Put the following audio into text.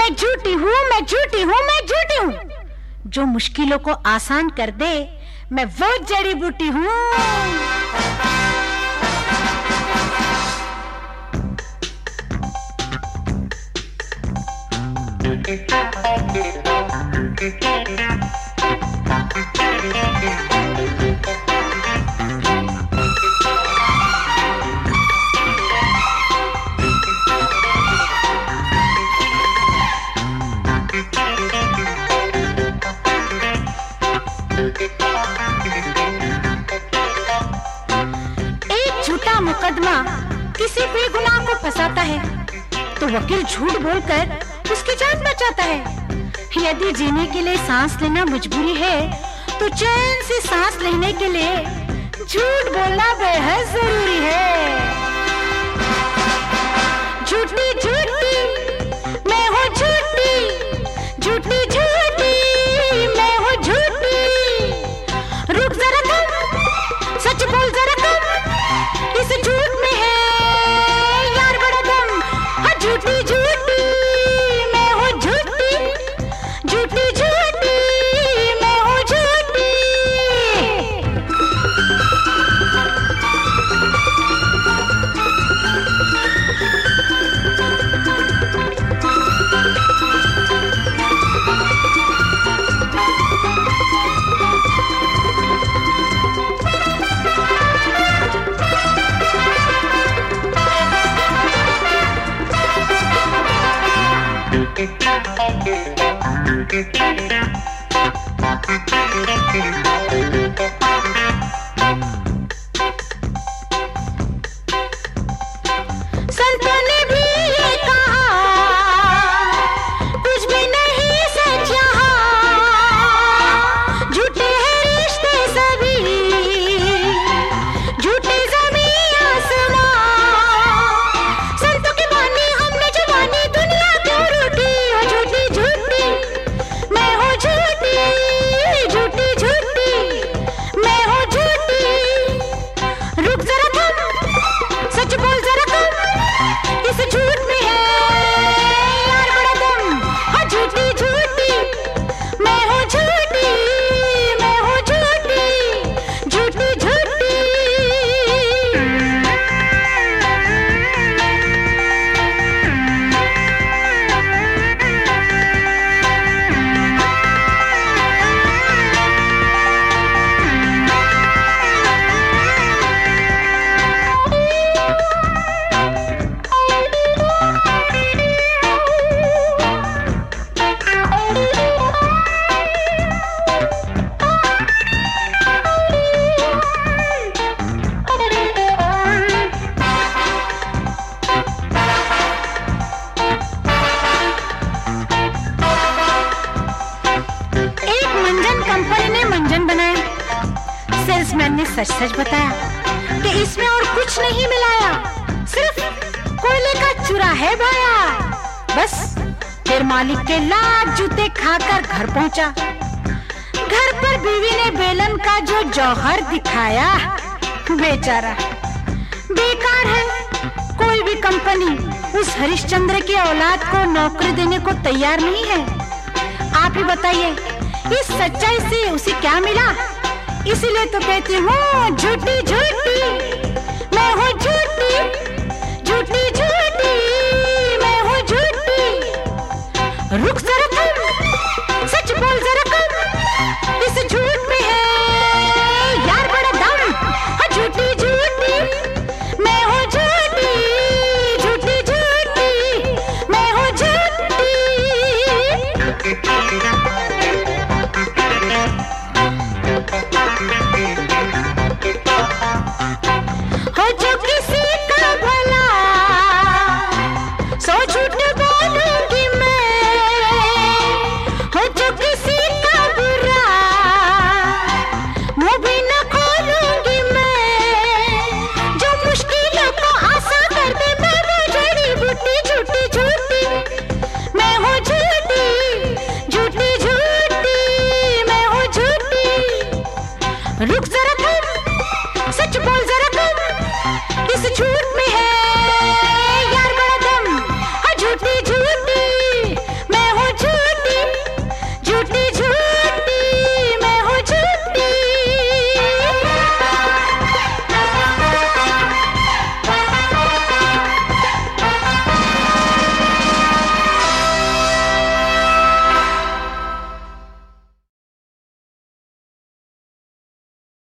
मैं झूठी हूँ, मैं झूठी हूँ, मैं झूठी हूँ। जो मुश्किलों को आसान कर दे, मैं वो जड़ी बूटी हूँ। एक झूठा मुकदमा किसी बेगुनाह को फंसाता है तो वकील झूठ बोलकर उसकी जान बचाता है। यदि जीने के लिए सांस लेना मजबूरी है तो चैन से सांस लेने के लिए झूठ बोलना बेहद जरूरी है। झूठी झूठी मैं हूँ, झूठी झूठी झूठी मैं हूँ, झूठी। रुक जरा तुम, सच बोल जरा तुम, इस झूठ में है यार बड़ा दम। हाँ झूठी झूठी मैं हूँ, झूठी झूठी झूठी मैं हूँ, झूठी। संतों ने भी ये कहा, कुछ भी नहीं सच यहाँ। झूठे हैं रिश्ते सभी, झूठे ज़मीं आसमां। संतों की बानी हमने जवानी, दुनिया क्यों रूठी। ओ झूठी झूठी मैं हूँ, झूठी झूठी झूठी मैं हूँ, झूठी। रुक जरा तुम, सच बोल जरा तुम, इस झूठ में है यार बड़ा दम। हाँ झूठी झूठी मैं हूँ, झूठी मैं हूँ, झूठी झूठी झूठी। एक मंजन कंपनी ने मंजन बनाया। सेल्समैन ने सच सच बताया कि इसमें और कुछ नहीं मिलाया, सिर्फ कोयले का चूरा है भाया। बस फिर मालिक के लाख जूते खाकर घर पहुंचा। घर पर बीवी ने बेलन का जो जौहर दिखाया, बेचारा बेकार है। कोई भी कंपनी उस हरिश्चंद्र की औलाद को नौकरी देने को तैयार नहीं है। आप ही बताइए, इस सच्चाई से उसे क्या मिला? इसीलिए तो कहती हूँ झूठी झूठी मैं हूँ, झूठी।